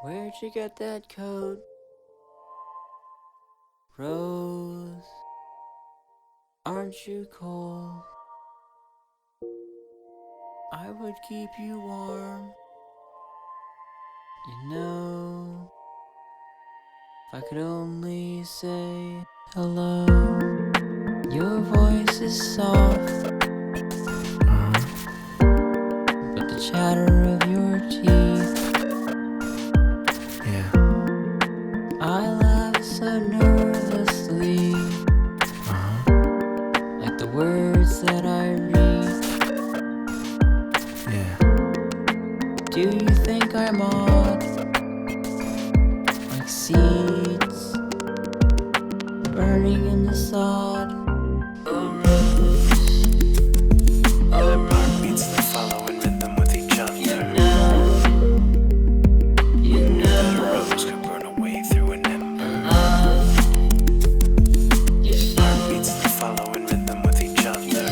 Where'd you get that coat, Rose? Aren't you cold? I would keep you warm, if I could only say hello. Your voice is soft, but the chatter of your teeth. Yeah. I laugh so nervously, like the words that I read. Yeah. Do you think I'm odd, like seeds burning in the sod? Oh Rose, oh Heartbeats that follow in rhythm with each other. you The rose could burn away through an ember. Heartbeats that follow in rhythm with each other.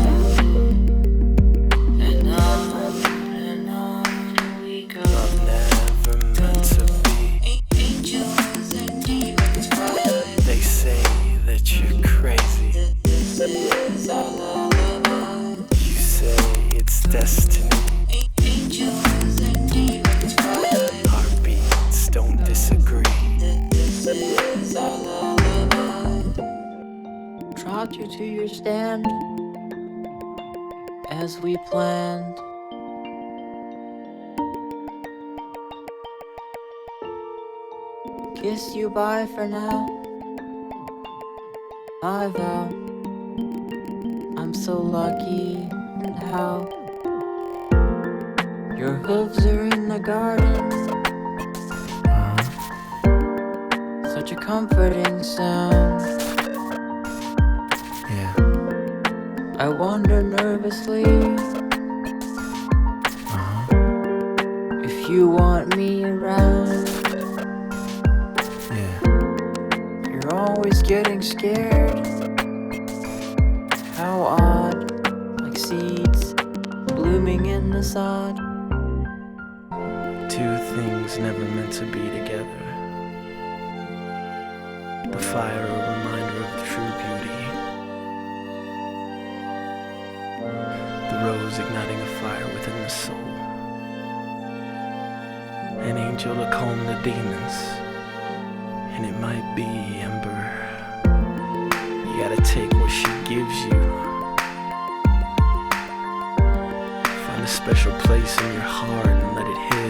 and on we go. Love never meant to be. Angels and demons fight. They say that you're crazy. This is our lullaby. You say it's destiny. Angels and demons fight. Heartbeats don't disagree. This is our lullaby. Trot you to your stand, as we planned. Kiss you bye for now. I vow I'm so lucky, and how your hooves are in the garden. Such a comforting sound. Yeah. I wonder nervously if you want me around. Yeah. You're always getting scared. How odd, like seeds blooming in the sod. Two things never meant to be together. The fire, a reminder of true beauty. The rose igniting a fire within the soul. An angel to calm the demons. And it might be Ember. You gotta take what she gives you. Find a special place in your heart and let it heal.